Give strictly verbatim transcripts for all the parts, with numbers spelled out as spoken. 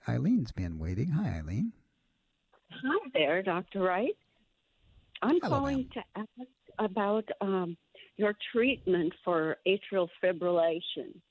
Eileen's been waiting. Hi, Eileen. Hi there, Doctor Wright. I'm Hello, calling ma'am. to ask about um, your treatment for atrial fibrillation.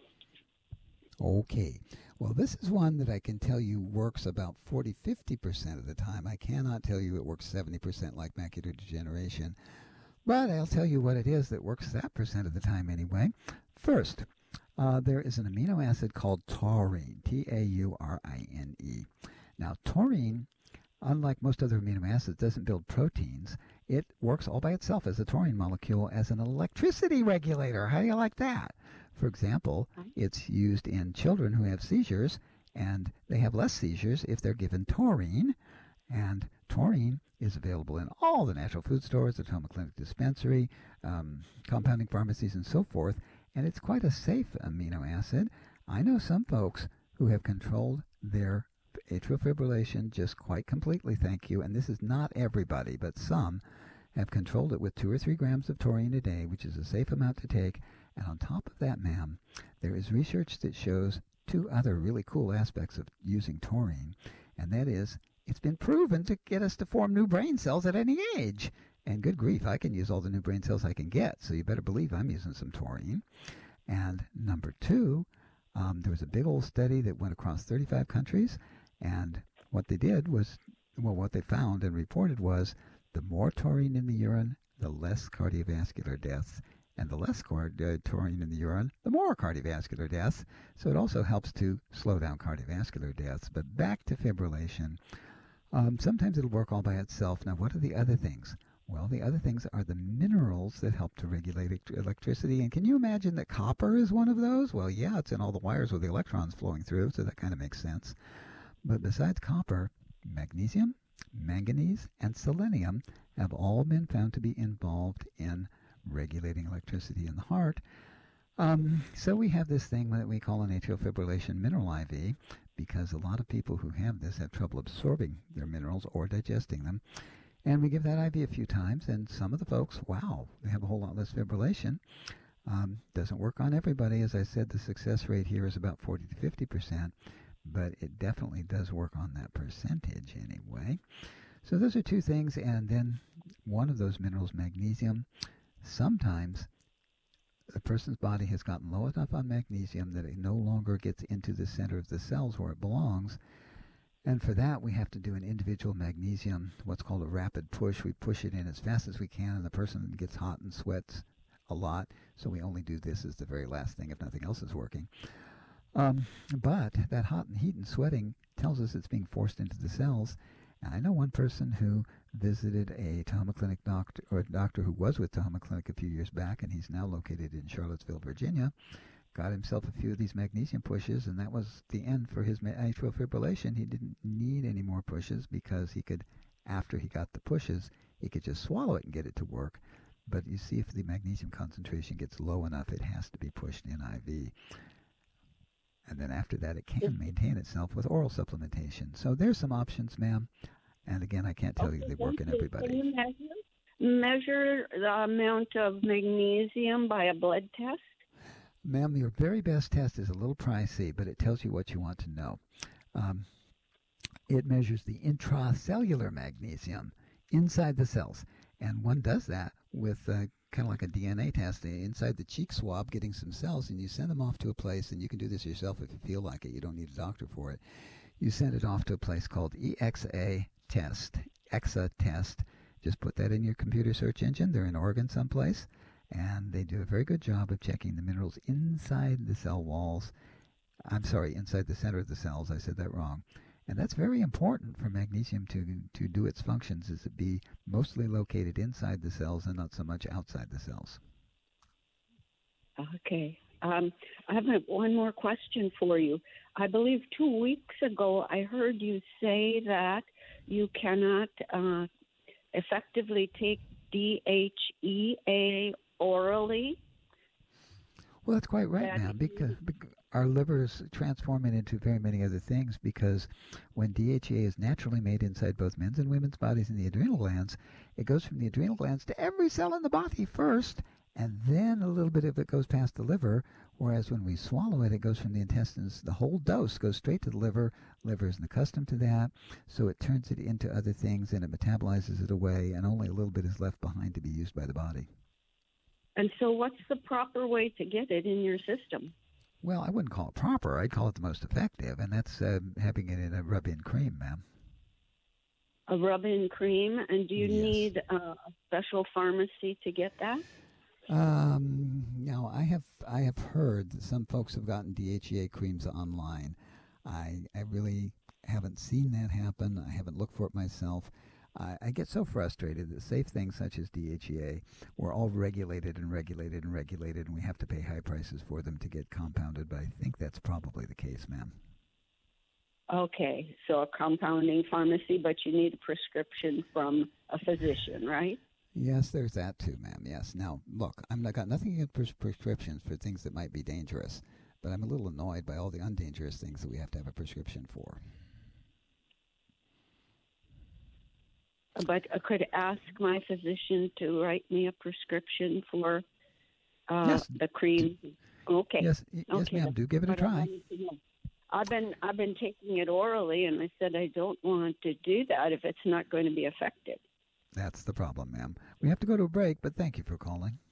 Okay. Well, this is one that I can tell you works about forty, fifty percent of the time. I cannot tell you it works seventy percent like macular degeneration, but I'll tell you what it is that works that percent of the time anyway. First, uh, there is an amino acid called taurine, T A U R I N E. Now, taurine, unlike most other amino acids, doesn't build proteins. It works all by itself as a taurine molecule as an electricity regulator. How do you like that? For example, it's used in children who have seizures, and they have less seizures if they're given taurine. And taurine is available in all the natural food stores, the Toma Clinic dispensary, um, compounding pharmacies, and so forth. And it's quite a safe amino acid. I know some folks who have controlled their atrial fibrillation just quite completely, thank you. And this is not everybody, but some have controlled it with two or three grams of taurine a day, which is a safe amount to take. And on top of that, ma'am, there is research that shows two other really cool aspects of using taurine, and that is it's been proven to get us to form new brain cells at any age. And good grief, I can use all the new brain cells I can get, so you better believe I'm using some taurine. And number two, um, there was a big old study that went across thirty-five countries, and what they did was, well, what they found and reported was the more taurine in the urine, the less cardiovascular deaths, and the less cord, uh, taurine in the urine, the more cardiovascular deaths. So it also helps to slow down cardiovascular deaths. But back to fibrillation. Um, sometimes it'll work all by itself. Now, what are the other things? Well, the other things are the minerals that help to regulate electricity. And can you imagine that copper is one of those? Well, yeah, it's in all the wires with the electrons flowing through, so that kind of makes sense. But besides copper, magnesium, manganese, and selenium have all been found to be involved in regulating electricity in the heart. Um, so we have this thing that we call an atrial fibrillation mineral I V, because a lot of people who have this have trouble absorbing their minerals or digesting them. And we give that I V a few times, and some of the folks, wow, they have a whole lot less fibrillation. Um, doesn't work on everybody. As I said, the success rate here is about forty to fifty percent, but it definitely does work on that percentage anyway. So those are two things, and then one of those minerals, magnesium, sometimes the person's body has gotten low enough on magnesium that it no longer gets into the center of the cells where it belongs. And for that, we have to do an individual magnesium, what's called a rapid push. We push it in as fast as we can, and the person gets hot and sweats a lot. So we only do this as the very last thing if nothing else is working. Um, but that hot and heat and sweating tells us it's being forced into the cells. And I know one person who visited a Toma Clinic doctor, or a doctor who was with Toma Clinic a few years back, and he's now located in Charlottesville, Virginia, got himself a few of these magnesium pushes, and that was the end for his atrial fibrillation. He didn't need any more pushes because he could, after he got the pushes, he could just swallow it and get it to work. But you see, if the magnesium concentration gets low enough, it has to be pushed in I V. And then after that, it can maintain itself with oral supplementation. So there's some options, ma'am. And again, I can't tell Okay, you they work in everybody. Can you measure, measure the amount of magnesium by a blood test? Ma'am, your very best test is a little pricey, but it tells you what you want to know. Um, it measures the intracellular magnesium inside the cells. And one does that with uh, kind of like a D N A test inside the cheek swab, getting some cells, and you send them off to a place, and you can do this yourself if you feel like it. You don't need a doctor for it. You send it off to a place called E X A test, E X A test. Just put that in your computer search engine. They're in Oregon someplace, and they do a very good job of checking the minerals inside the cell walls. I'm sorry, inside the center of the cells. I said that wrong. And that's very important for magnesium to to do its functions, is to be mostly located inside the cells and not so much outside the cells. Okay. Um, I have a, one more question for you. I believe two weeks ago I heard you say that you cannot uh, effectively take D H E A orally. Well, that's quite right, That ma'am, because, because our livers transform it into very many other things, because when D H E A is naturally made inside both men's and women's bodies in the adrenal glands, it goes from the adrenal glands to every cell in the body first, and then a little bit of it goes past the liver, Whereas when we swallow it, it goes from the intestines, the whole dose goes straight to the liver. Liver isn't accustomed to that, so it turns it into other things and it metabolizes it away, and only a little bit is left behind to be used by the body. And so what's the proper way to get it in your system? Well, I wouldn't call it proper. I'd call it the most effective, and that's uh, having it in a rub-in cream, ma'am. A rub-in cream, and do you Yes. need a special pharmacy to get that? Um, now, I have I have heard that some folks have gotten D H E A creams online. I I really haven't seen that happen. I haven't looked for it myself. I, I get so frustrated that safe things such as D H E A were all regulated and regulated and regulated, and we have to pay high prices for them to get compounded. But I think that's probably the case, ma'am. Okay, so a compounding pharmacy, but you need a prescription from a physician, right? Yes, there's that too, ma'am. Yes. Now, look, I'm not got nothing against pres- prescriptions for things that might be dangerous, but I'm a little annoyed by all the undangerous things that we have to have a prescription for. But I could ask my physician to write me a prescription for uh, Yes. the cream. Okay. Yes, y- yes, Okay, ma'am. that's Do give it a what I try. wanted to know. I've been I've been taking it orally, and I said I don't want to do that if it's not going to be effective. That's the problem, ma'am. We have to go to a break, but thank you for calling.